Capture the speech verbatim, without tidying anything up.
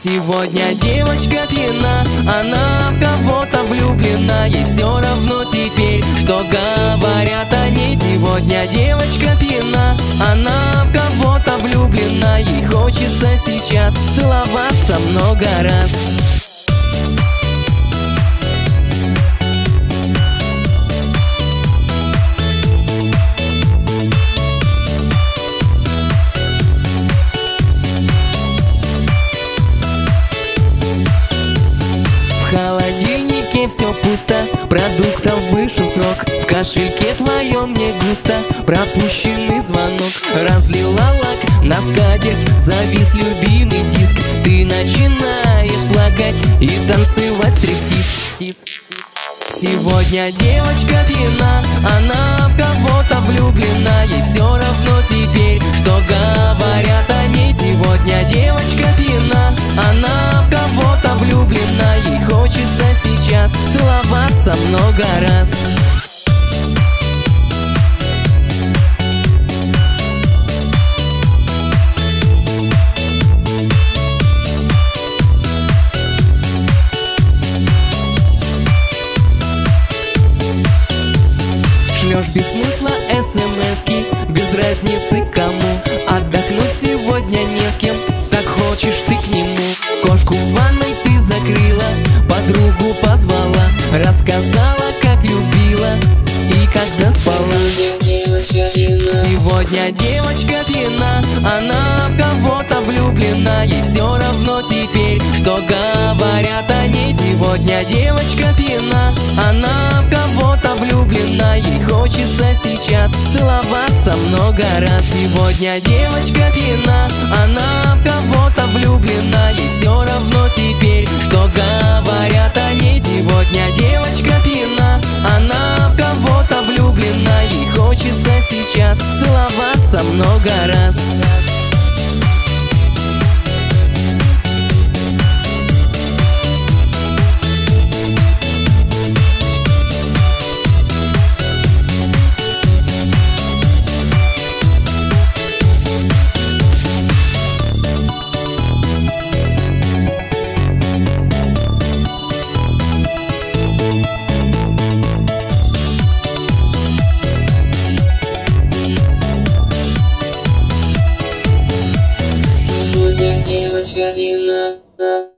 Сегодня девочка пьяна, она в кого-то влюблена. Ей все равно теперь, что говорят о ней. Сегодня девочка пьяна, она в кого-то влюблена. Ей хочется сейчас целоваться много раз. В холодильнике все пусто, продуктов вышел срок. В кошельке твоем не густо, пропущенный звонок. Разлила лак на скатерть, завис любимый диск. Ты начинаешь плакать и танцевать стриптиз. Сегодня девочка пьяна, она в кого-то влюблена. Ей все равно теперь, что говорят о ней. Сегодня девочка пьяна, она в кого-то влюблена. Ей хочется сейчас целоваться много раз. Шлешь без смысла смс-ки, без разницы кому. Отдохнуть сегодня не с кем, так хочешь ты к нему. Кошку в ванной ты закрыла, подругу позвала, рассказала, как любила и когда спала. Сегодня девочка пьяна, она в кого-то влюблена. Ей все равно теперь, что говорят о ней. Сегодня девочка пьяна, она в кого-то влюблена. Ей хочется сейчас целоваться много раз. Сегодня девочка пьяна, она в кого-то влюблена. Ей все равно теперь, что говорят о ней. Сегодня девочка пьяна, она в кого-то влюблена. Ей хочется сейчас целоваться много раз. Девочка пьяна.